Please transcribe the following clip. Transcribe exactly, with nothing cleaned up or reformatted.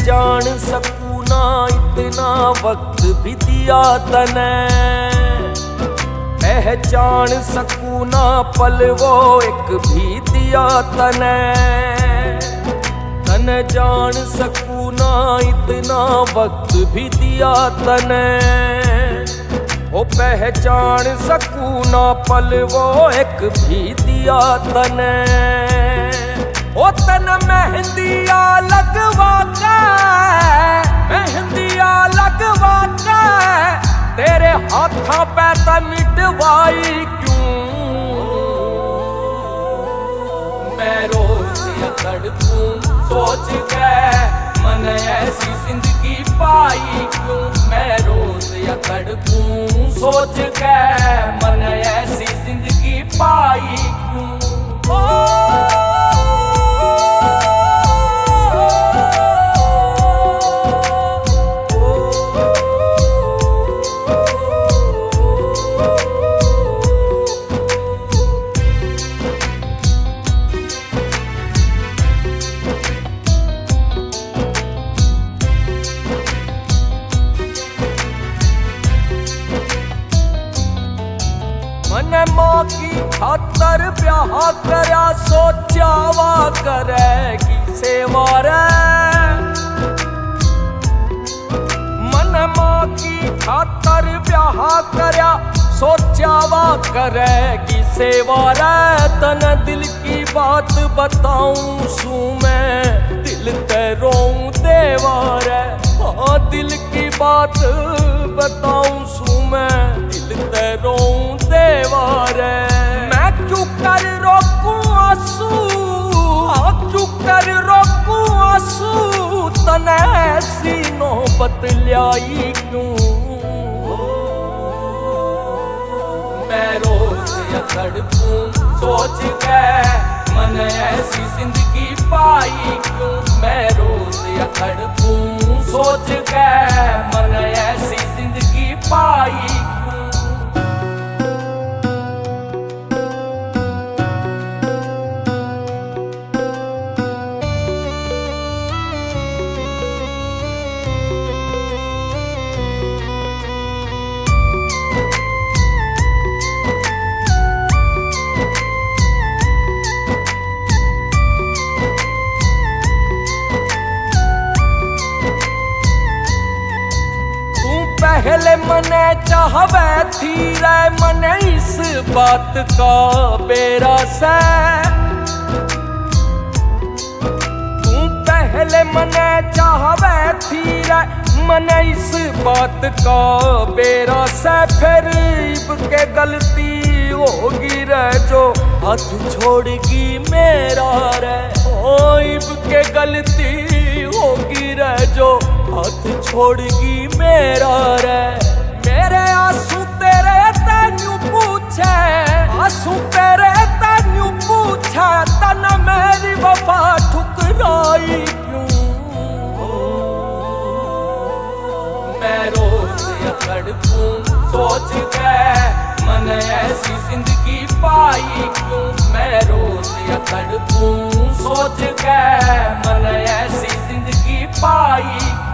जान सकूं ना इतना वक्त भी दिया तने, पहचान सकूं ना पल वो एक भी दिया तने, तन जान सकूं ना इतना वक्त भी दिया तने, वो पहचान सकूं ना पल वो एक भी दिया तने। ओ तन मेहंदिया लगवा के, मेहंदिया लगवा के तेरे हाथों पे त मिटवाई क्यों, मैं रोज तड़पूं सोच के मन ऐसी जिंदगी पाई क्यों, मैं रोज तड़पूं सोच के मन ऐसी जिंदगी पाई क्यों। ओ मने मां की खातर ब्याह करया सोचा वा करेगी सेवा रे, मने मां की खातर ब्याह करया सोचा वा करेगी सेवा रे, तन दिल की बात बताऊं सू मैं दिल ते रोऊं देवा रे, हाँ दिल की बात बताऊं सू मैं दिल ते रोऊं देवा रे। मैं क्यों कर रोकूं आंसू, हाँ क्यों कर रोकूं आंसू, तने ऐसी नौबत ल्याई क्यों, मैं रोज तड़पूं सोच के मन ऐसी जिंदगी पाई क्यों, मैं रोज तड़पूं सोच के मन ऐसी जिंदगी पाई क्यों। पहले मने चाहवे थी रे मने इस बात का बेरा से, तू पहले मने चाहवे थी रे मने इस बात का बेरा से, फिर इब के गलती होगी रे जो हाथ छोड़गी मेरा रे, ओ इब के गलती होगी रे जो हाथ छोड़गी मेरा रे। मेरे आंसू तेरे तेन्यू पूछे, आंसू तेरे तेन्यू पूछे, तन मेरी वफा ठुकराई क्यों, मैं रोज तड़पूं सोच के मन ऐसी जिंदगी पाई क्यों, मैं रोज तड़पूं सोच के मन ऐसी जिंदगी पाई।